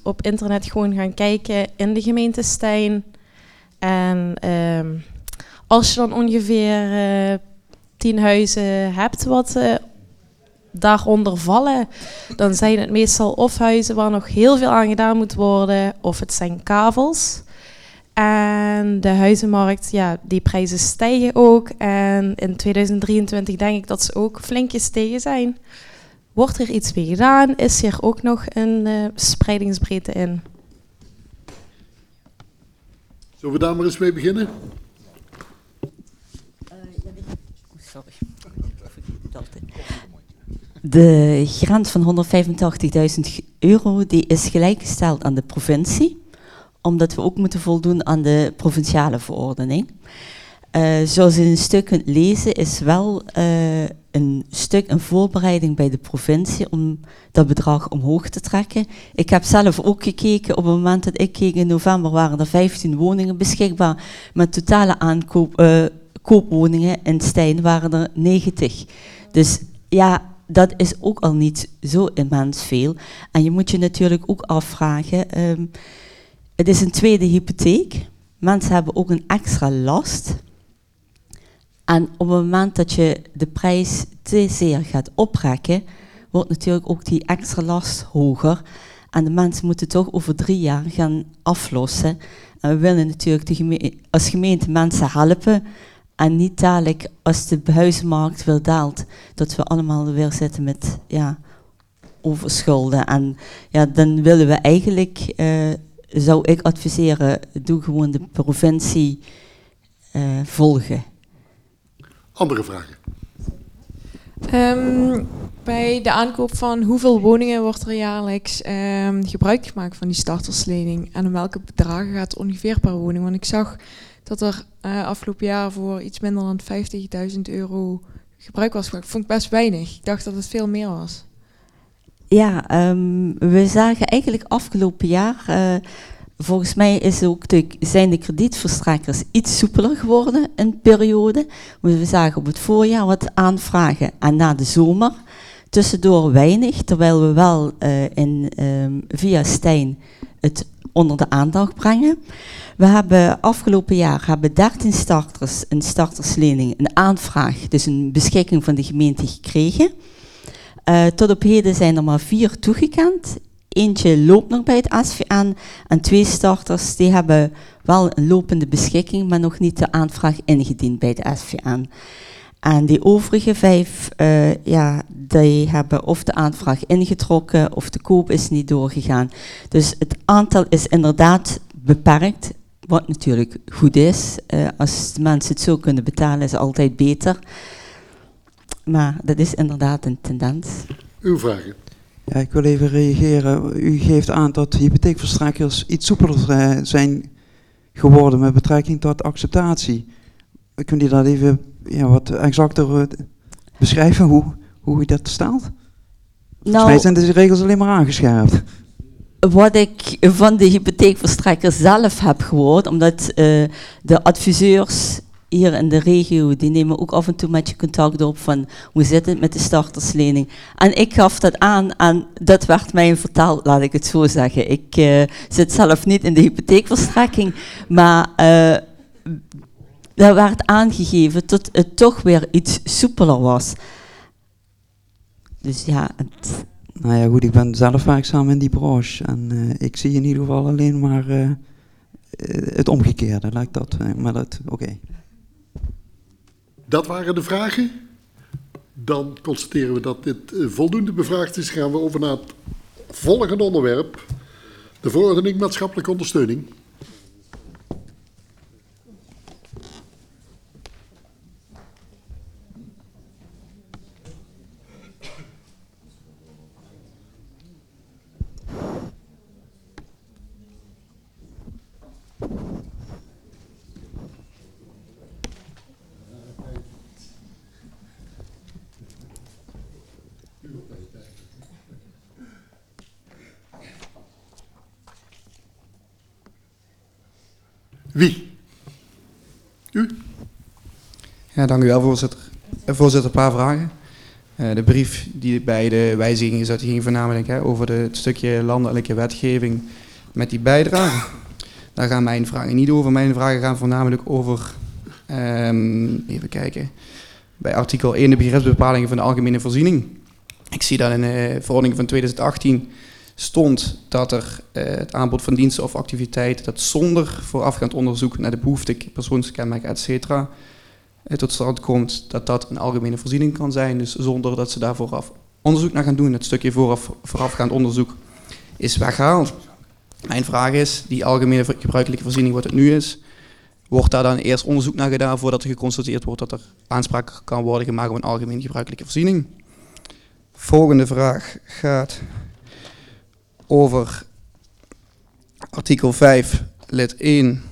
op internet gewoon gaan kijken in de gemeente Stein. En als je dan ongeveer 10 huizen hebt wat daaronder vallen, dan zijn het meestal of huizen waar nog heel veel aan gedaan moet worden, of het zijn kavels. En de huizenmarkt, ja, die prijzen stijgen ook. En in 2023 denk ik dat ze ook flink gestegen zijn. Wordt er iets mee gedaan? Is er ook nog een spreidingsbreedte in? Zullen we daar maar eens mee beginnen? Sorry. De grant van €185.000 die is gelijkgesteld aan de provincie, omdat we ook moeten voldoen aan de provinciale verordening. Zoals je in een stuk kunt lezen, is wel een voorbereiding bij de provincie om dat bedrag omhoog te trekken. Ik heb zelf ook gekeken, op het moment dat ik keek in november waren er 15 woningen beschikbaar, met totale koopwoningen in Stein waren er 90. Dus ja, dat is ook al niet zo immens veel. En je moet je natuurlijk ook afvragen, het is een tweede hypotheek. Mensen hebben ook een extra last. En op het moment dat je de prijs te zeer gaat oprekken, wordt natuurlijk ook die extra last hoger. En de mensen moeten toch over 3 jaar gaan aflossen. En we willen natuurlijk als gemeente mensen helpen. En niet dadelijk, als de huizenmarkt weer daalt, dat we allemaal weer zitten met overschulden. En ja, dan willen we eigenlijk, zou ik adviseren, doe gewoon de provincie volgen. Andere vragen? Bij de aankoop van hoeveel woningen wordt er jaarlijks gebruik gemaakt van die starterslening? En om welke bedragen gaat het ongeveer per woning? Want ik zag dat er afgelopen jaar voor iets minder dan €50.000 gebruik was gemaakt. Vond ik best weinig. Ik dacht dat het veel meer was. Ja, we zagen eigenlijk afgelopen jaar, volgens mij zijn de kredietverstrekkers iets soepeler geworden in de periode. We zagen op het voorjaar wat aanvragen en na de zomer tussendoor weinig, terwijl we wel via Stein het onder de aandacht brengen. We hebben afgelopen jaar 13 starters een starterslening, een aanvraag, dus een beschikking van de gemeente gekregen. Tot op heden zijn er maar 4 toegekend. Eentje loopt nog bij het SVN en 2 starters die hebben wel een lopende beschikking, maar nog niet de aanvraag ingediend bij de SVN. En die overige 5, die hebben of de aanvraag ingetrokken of de koop is niet doorgegaan. Dus het aantal is inderdaad beperkt, wat natuurlijk goed is. Als de mensen het zo kunnen betalen is het altijd beter. Maar dat is inderdaad een tendens. Uw vragen? Ja, ik wil even reageren. U geeft aan dat hypotheekverstrekkers iets soepeler zijn geworden met betrekking tot acceptatie. Kunt u dat even wat exacter beschrijven, hoe u dat staat? Volgens mij zijn de regels alleen maar aangescherpt. Wat ik van de hypotheekverstrekker zelf heb gehoord, omdat de adviseurs hier in de regio, die nemen ook af en toe met je contact op van hoe zit het met de starterslening. En ik gaf dat aan en dat werd mij vertaald, laat ik het zo zeggen. Ik zit zelf niet in de hypotheekverstrekking, maar daar werd aangegeven dat het toch weer iets soepeler was. Dus ja, Nou ja, goed, ik ben zelf werkzaam in die branche en ik zie in ieder geval alleen maar het omgekeerde, lijkt dat. Maar dat, oké. Dat waren de vragen. Dan constateren we dat dit voldoende bevraagd is. Gaan we over naar het volgende onderwerp. De verordening maatschappelijke ondersteuning. Wie? U? Ja, dank u wel, voorzitter. Voorzitter, een paar vragen. De brief die bij de wijziging is, dat ging voornamelijk over het stukje landelijke wetgeving met die bijdrage. Daar gaan mijn vragen niet over. Mijn vragen gaan voornamelijk over, even kijken, bij artikel 1 de begripsbepalingen van de algemene voorziening. Ik zie dat in de verordening van 2018 stond dat er het aanbod van diensten of activiteiten dat zonder voorafgaand onderzoek naar de behoefte, persoonskenmerken, etc. Tot stand komt, dat dat een algemene voorziening kan zijn. Dus zonder dat ze daar vooraf onderzoek naar gaan doen. Het stukje voorafgaand onderzoek is weggehaald. Mijn vraag is, die algemene gebruikelijke voorziening wat het nu is, wordt daar dan eerst onderzoek naar gedaan voordat er geconstateerd wordt dat er aanspraak kan worden gemaakt op een algemene gebruikelijke voorziening? Volgende vraag gaat over artikel 5, lid 1.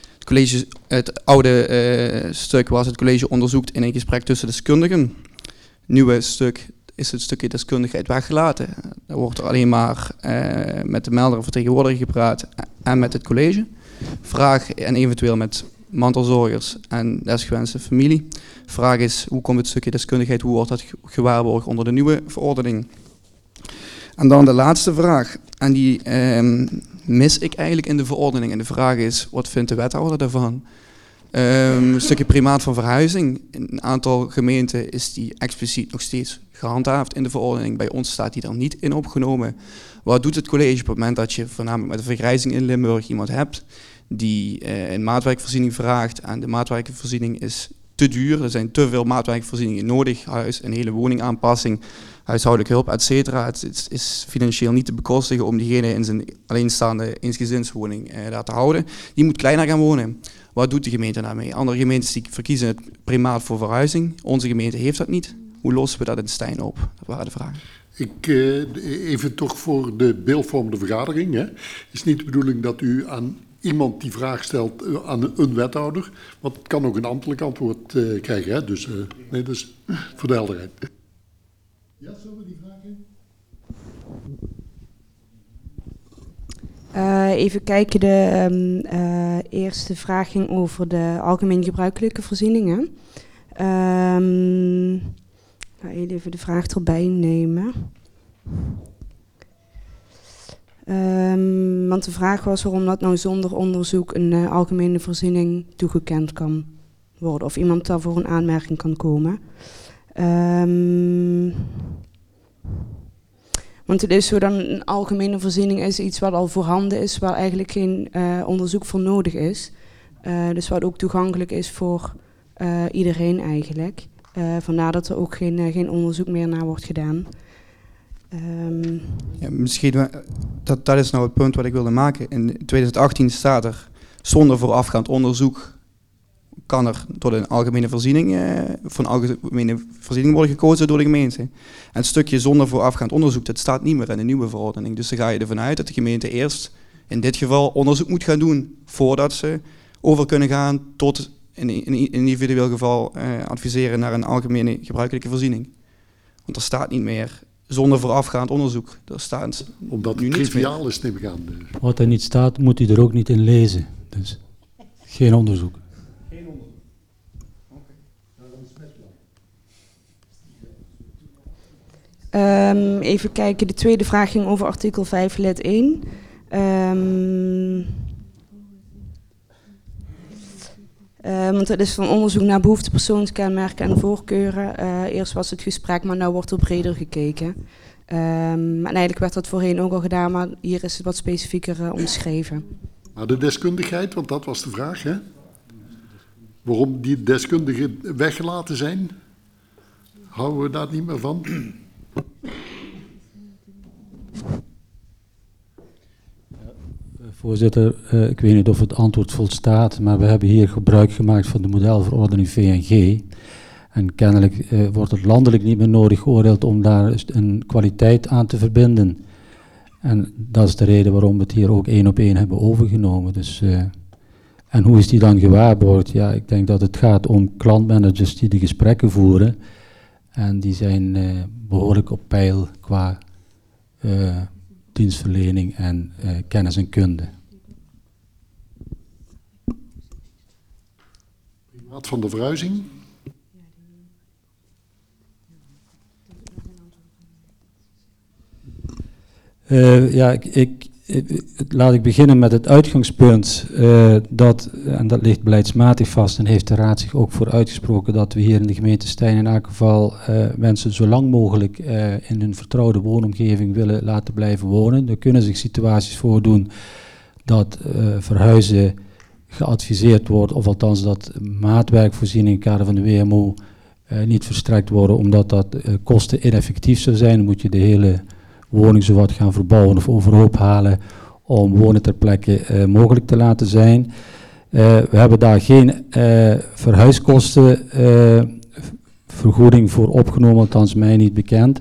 Het oude stuk was het college onderzoekt in een gesprek tussen deskundigen. Nieuwe stuk is het stukje deskundigheid weggelaten. Er wordt er alleen maar met de melder of vertegenwoordiger gepraat en met het college. Vraag en eventueel met mantelzorgers en desgewenste familie. Vraag is, hoe komt het stukje deskundigheid, hoe wordt dat gewaarborgd onder de nieuwe verordening? En dan de laatste vraag, en die mis ik eigenlijk in de verordening. En de vraag is, wat vindt de wethouder daarvan? Een stukje primaat van verhuizing. In een aantal gemeenten is die expliciet nog steeds gehandhaafd in de verordening. Bij ons staat die er niet in opgenomen. Wat doet het college op het moment dat je voornamelijk met de vergrijzing in Limburg iemand hebt die een maatwerkvoorziening vraagt en de maatwerkvoorziening is te duur. Er zijn te veel maatwerkvoorzieningen nodig, huis, een hele woningaanpassing, huishoudelijke hulp, et cetera. Het is financieel niet te bekostigen om diegene in zijn alleenstaande eensgezinswoning daar te houden. Die moet kleiner gaan wonen. Wat doet de gemeente daarmee? Andere gemeentes die verkiezen het primaat voor verhuizing. Onze gemeente heeft dat niet. Hoe lossen we dat in Stijn op? Dat waren de vragen. Even toch voor de beeldvormende vergadering. Hè. Is niet de bedoeling dat u aan iemand die vraag stelt aan een wethouder, want het kan ook een ambtelijk antwoord krijgen. Hè. Dus voor de helderheid. Ja, zullen we die vraag in? Even kijken, de eerste vraag ging over de algemeen gebruikelijke voorzieningen. Even de vraag erbij nemen. Want de vraag was waarom dat nou zonder onderzoek een algemene voorziening toegekend kan worden. Of iemand daarvoor een aanmerking kan komen. Want het is zo dat een algemene voorziening is iets wat al voorhanden is, waar eigenlijk geen onderzoek voor nodig is. Dus wat ook toegankelijk is voor iedereen eigenlijk. Vandaar dat er ook geen onderzoek meer naar wordt gedaan. Ja, misschien, dat is nou het punt wat ik wilde maken. In 2018 staat er, zonder voorafgaand onderzoek kan er tot een algemene voorziening, voor een algemene voorziening worden gekozen door de gemeente. En het stukje zonder voorafgaand onderzoek, dat staat niet meer in de nieuwe verordening. Dus dan ga je ervan uit dat de gemeente eerst in dit geval onderzoek moet gaan doen voordat ze over kunnen gaan tot in een individueel geval adviseren naar een algemene gebruikelijke voorziening. Want er staat niet meer zonder voorafgaand onderzoek. Er staat omdat nu het niets triviaal is, neem ik aan. Wat er niet staat, moet u er ook niet in lezen. Dus geen onderzoek. Geen onderzoek. Oké. Even kijken, de tweede vraag ging over artikel 5 lid 1. Want het is van onderzoek naar behoefte, persoonskenmerken en voorkeuren. Eerst was het gesprek, maar nu wordt er breder gekeken. En eigenlijk werd dat voorheen ook al gedaan, maar hier is het wat specifieker omschreven. Maar de deskundigheid, want dat was de vraag, hè? Waarom die deskundigen weggelaten zijn, houden we daar niet meer van? Voorzitter, ik weet niet of het antwoord volstaat, maar we hebben hier gebruik gemaakt van de modelverordening VNG. En kennelijk wordt het landelijk niet meer nodig geoordeeld om daar een kwaliteit aan te verbinden. En dat is de reden waarom we het hier ook 1 op 1 hebben overgenomen. Dus, en hoe is die dan gewaarborgd? Ja, ik denk dat het gaat om klantmanagers die de gesprekken voeren. En die zijn behoorlijk op peil qua dienstverlening en kennis en kunde. Primaat van de verhuizing. Laat ik beginnen met het uitgangspunt en dat ligt beleidsmatig vast en heeft de Raad zich ook voor uitgesproken dat we hier in de gemeente Stein in elk geval mensen zo lang mogelijk in hun vertrouwde woonomgeving willen laten blijven wonen. Er kunnen zich situaties voordoen dat verhuizen geadviseerd wordt, of althans dat maatwerkvoorzieningen in het kader van de WMO niet verstrekt worden, omdat dat kosten ineffectief zou zijn. Dan moet je de hele woning zowat gaan verbouwen of overhoop halen om wonen ter plekke mogelijk te laten zijn. We hebben daar geen verhuiskostenvergoeding voor opgenomen, althans mij niet bekend.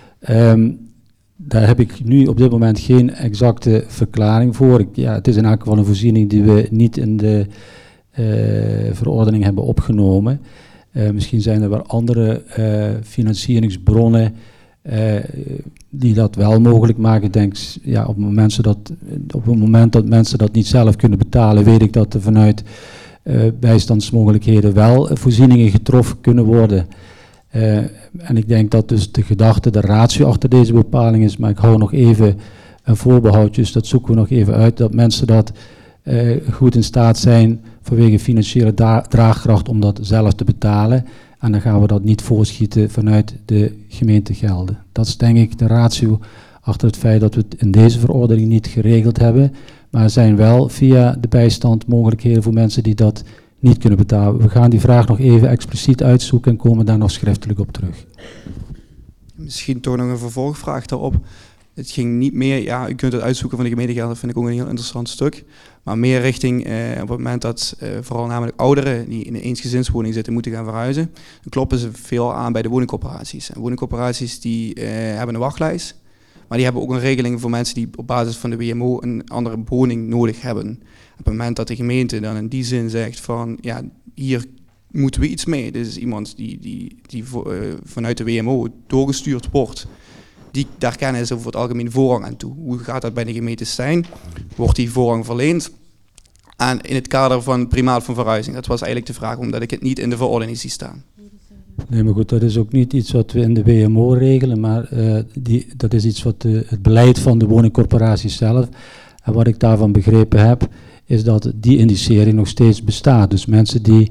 Daar heb ik nu op dit moment geen exacte verklaring voor. Het is in elk geval een voorziening die we niet in de verordening hebben opgenomen. Misschien zijn er wel andere financieringsbronnen die dat wel mogelijk maken. Ik denk, op het moment dat mensen dat niet zelf kunnen betalen, weet ik dat er vanuit bijstandsmogelijkheden wel voorzieningen getroffen kunnen worden. En ik denk dat dus de gedachte, de ratio achter deze bepaling is, maar ik hou nog even een voorbehoud, dus dat zoeken we nog even uit, dat mensen dat goed in staat zijn vanwege financiële draagkracht om dat zelf te betalen. En dan gaan we dat niet voorschieten vanuit de gemeente Gelden. Dat is denk ik de ratio achter het feit dat we het in deze verordening niet geregeld hebben. Maar er zijn wel via de bijstand mogelijkheden voor mensen die dat niet kunnen betalen. We gaan die vraag nog even expliciet uitzoeken en komen daar nog schriftelijk op terug. Misschien toch nog een vervolgvraag daarop. Het ging niet meer, u kunt het uitzoeken van de gemeente Gelder, vind ik ook een heel interessant stuk. Maar meer richting op het moment dat vooral namelijk ouderen die in een eensgezinswoning zitten moeten gaan verhuizen. Dan kloppen ze veel aan bij de woningcorporaties. En woningcorporaties die hebben een wachtlijst. Maar die hebben ook een regeling voor mensen die op basis van de WMO een andere woning nodig hebben. Op het moment dat de gemeente dan in die zin zegt van hier moeten we iets mee. Dit is iemand die vanuit de WMO doorgestuurd wordt. Daar kennen ze over het algemeen voorrang aan toe. Hoe gaat dat bij de gemeente Stein? Wordt die voorrang verleend? En in het kader van primaat van verhuizing. Dat was eigenlijk de vraag, omdat ik het niet in de verordening zie staan. Nee, maar goed, dat is ook niet iets wat we in de WMO regelen, maar dat is iets wat het beleid van de woningcorporaties zelf. En wat ik daarvan begrepen heb, is dat die indicering nog steeds bestaat. Dus mensen die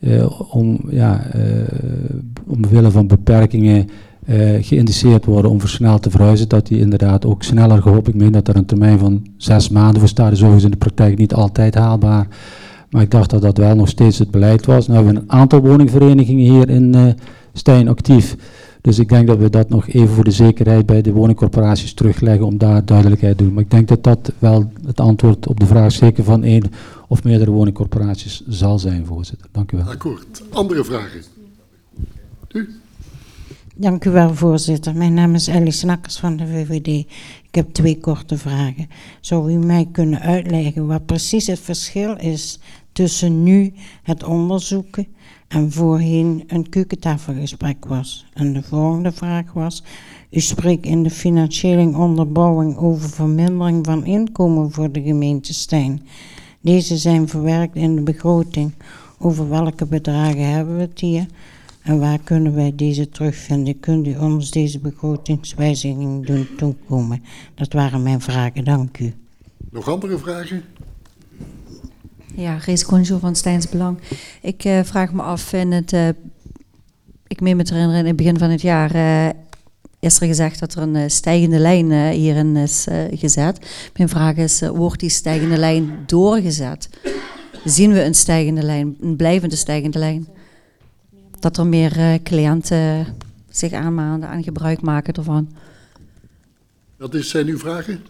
omwille van beperkingen geïndiceerd worden om versneld te verhuizen, dat die inderdaad ook sneller gehoopt. Ik meen dat er een termijn van 6 maanden voor staat. Dat is overigens in de praktijk niet altijd haalbaar. Maar ik dacht dat dat wel nog steeds het beleid was. Nu hebben we een aantal woningverenigingen hier in Stein actief. Dus ik denk dat we dat nog even voor de zekerheid bij de woningcorporaties terugleggen om daar duidelijkheid te doen. Maar ik denk dat dat wel het antwoord op de vraag zeker van 1 of meerdere woningcorporaties zal zijn, voorzitter. Dank u wel. Akkoord. Andere vragen? U? Dank u wel, voorzitter. Mijn naam is Ellie Snakkers van de VVD. Ik heb 2 korte vragen. Zou u mij kunnen uitleggen wat precies het verschil is tussen nu het onderzoeken en voorheen een keukentafelgesprek was? En de volgende vraag was, u spreekt in de financiële onderbouwing over vermindering van inkomen voor de gemeente Stein. Deze zijn verwerkt in de begroting. Over welke bedragen hebben we het hier? En waar kunnen wij deze terugvinden? Kunt u ons deze begrotingswijziging doen toekomen? Dat waren mijn vragen, dank u. Nog andere vragen? Ja, Rees Conjo van Steins Belang. Ik vraag me af, ik meen me te herinneren, in het begin van het jaar is er gezegd dat er een stijgende lijn hierin is gezet. Mijn vraag is, wordt die stijgende lijn doorgezet? Zien we een stijgende lijn, een blijvende stijgende lijn? Dat er meer cliënten zich aanmaanden en gebruik maken ervan. Zijn uw vragen?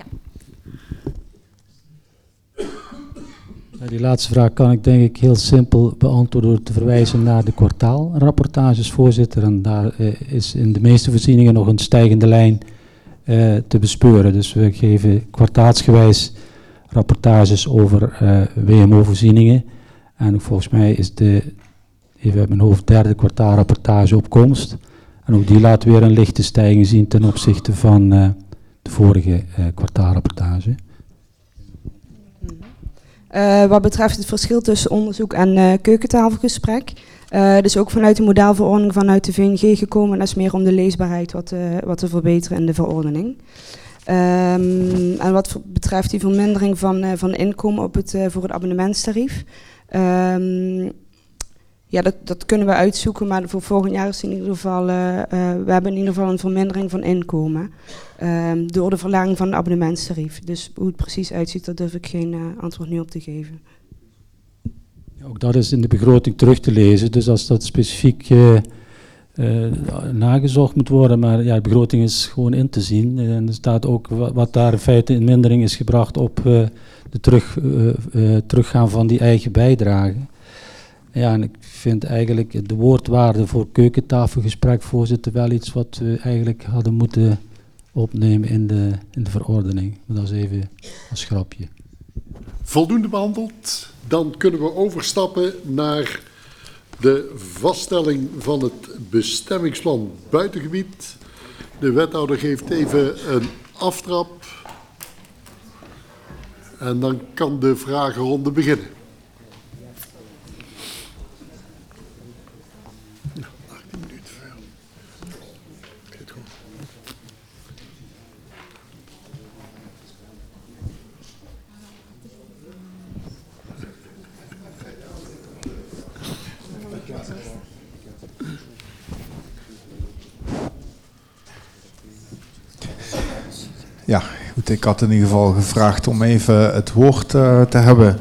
Die laatste vraag kan ik denk ik heel simpel beantwoorden door te verwijzen naar de kwartaalrapportages, voorzitter. En daar is in de meeste voorzieningen nog een stijgende lijn te bespeuren. Dus we geven kwartaalsgewijs rapportages over WMO-voorzieningen. En volgens mij is even uit mijn hoofd, 3e kwartaalrapportage op komst. En ook die laat weer een lichte stijging zien ten opzichte van de vorige kwartaalrapportage. Wat betreft het verschil tussen onderzoek en keukentafelgesprek. Dus ook vanuit de modaalverordening vanuit de VNG gekomen. Dat is meer om de leesbaarheid wat te verbeteren in de verordening. En wat betreft die vermindering van inkomen voor het abonnementstarief. Ja, dat kunnen we uitzoeken, maar voor volgend jaar is in ieder geval, we hebben in ieder geval een vermindering van inkomen door de verlaging van het abonnementstarief. Dus hoe het precies uitziet, daar durf ik geen antwoord nu op te geven. Ook dat is in de begroting terug te lezen, dus als dat specifiek nagezocht moet worden, maar ja, de begroting is gewoon in te zien. En er staat ook wat daar in feite in mindering is gebracht op de teruggaan van die eigen bijdrage. Ja, en ik vind eigenlijk de woordwaarde voor keukentafelgesprek, voorzitter, wel iets wat we eigenlijk hadden moeten opnemen in de verordening. Dat is even een grapje. Voldoende behandeld. Dan kunnen we overstappen naar de vaststelling van het bestemmingsplan buitengebied. De wethouder geeft even een aftrap. En dan kan de vragenronde beginnen. Ja, goed, ik had in ieder geval gevraagd om even het woord te hebben.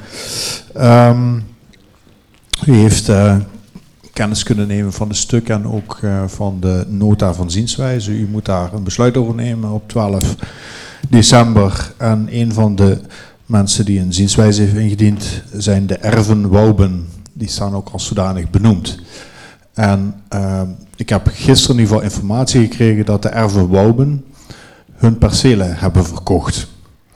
U heeft kennis kunnen nemen van de stuk en ook van de nota van zienswijze. U moet daar een besluit over nemen op 12 december. En een van de mensen die een zienswijze heeft ingediend zijn de erven Wouben. Die staan ook als zodanig benoemd. En ik heb gisteren in ieder geval informatie gekregen dat de erven Wouben hun percelen hebben verkocht.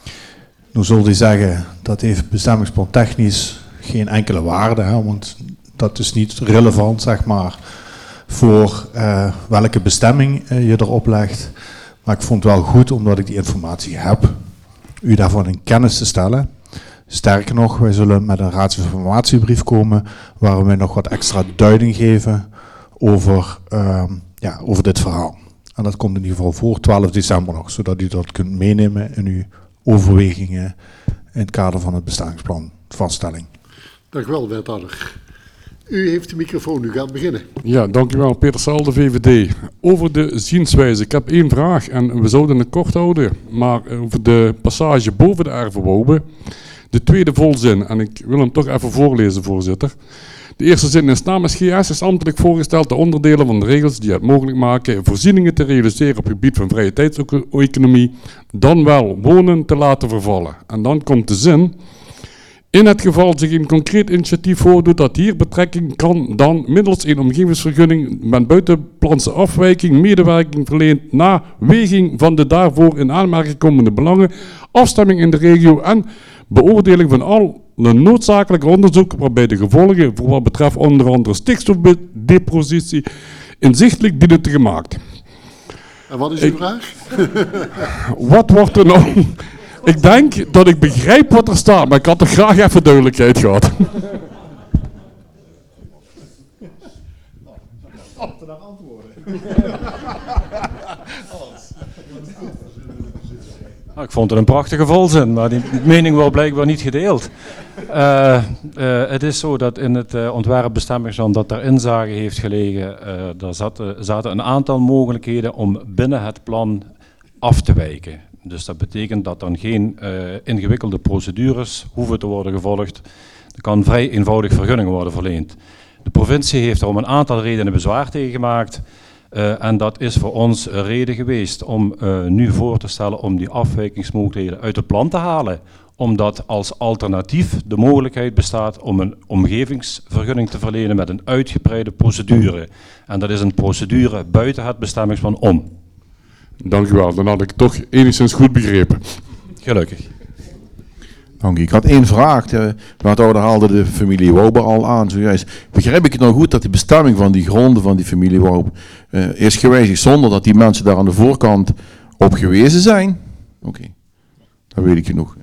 Nu zult u zeggen, dat heeft bestemmingsplan technisch geen enkele waarde, hè, want dat is niet relevant, zeg maar, voor welke bestemming je erop legt. Maar ik vond het wel goed, omdat ik die informatie heb, u daarvan in kennis te stellen. Sterker nog, wij zullen met een raadsinformatiebrief komen, waar we nog wat extra duiding geven over dit verhaal. En dat komt in ieder geval voor 12 december nog, zodat u dat kunt meenemen in uw overwegingen in het kader van het bestemmingsplan vaststelling. Dank u wel, wethouder. U heeft de microfoon, u gaat beginnen. Ja, dank u wel. Peter Sal, de VVD. Over de zienswijze. Ik heb één vraag en we zouden het kort houden. Maar over de passage boven de ervenwouden, de tweede volzin. En ik wil hem toch even voorlezen, voorzitter. De eerste zin is: namens GS is ambtelijk voorgesteld de onderdelen van de regels die het mogelijk maken voorzieningen te realiseren op het gebied van vrije tijdseconomie, dan wel wonen te laten vervallen. En dan komt de zin: in het geval zich een concreet initiatief voordoet dat hier betrekking kan dan middels een omgevingsvergunning met buitenplantse afwijking medewerking verleent na weging van de daarvoor in aanmerking komende belangen, afstemming in de regio en beoordeling van alle noodzakelijke onderzoeken waarbij de gevolgen voor wat betreft onder andere stikstofdepositie inzichtelijk dienen te gemaakt. En wat is uw vraag? Wat wordt er nou? Ik denk dat ik begrijp wat er staat, maar ik had er graag even duidelijkheid gehad. Nou, ik vond het een prachtige volzin, maar die mening wordt blijkbaar niet gedeeld. Het is zo dat in het ontwerpbestemmingsplan dat daar inzage heeft gelegen, daar zaten een aantal mogelijkheden om binnen het plan af te wijken. Dus dat betekent dat dan geen ingewikkelde procedures hoeven te worden gevolgd. Er kan vrij eenvoudig vergunning worden verleend. De provincie heeft er om een aantal redenen bezwaar tegen gemaakt. En dat is voor ons een reden geweest om nu voor te stellen om die afwijkingsmogelijkheden uit het plan te halen. Omdat als alternatief de mogelijkheid bestaat om een omgevingsvergunning te verlenen met een uitgebreide procedure. En dat is een procedure buiten het bestemmingsplan om. Dank u wel, dan had ik het toch enigszins goed begrepen. Gelukkig. Dank u. Ik had één vraag. De wethouder haalde de familie Wouben al aan. Zojuist. Begrijp ik het nou goed dat de bestemming van die gronden van die familie Wouben is gewijzigd zonder dat die mensen daar aan de voorkant op gewezen zijn? Oké, dan weet ik genoeg.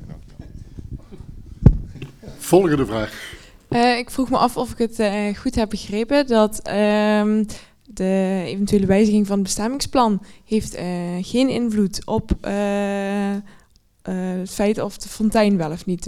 Volgende vraag. Ik vroeg me af of ik het goed heb begrepen dat de eventuele wijziging van het bestemmingsplan heeft geen invloed op het feit of de fontein wel of niet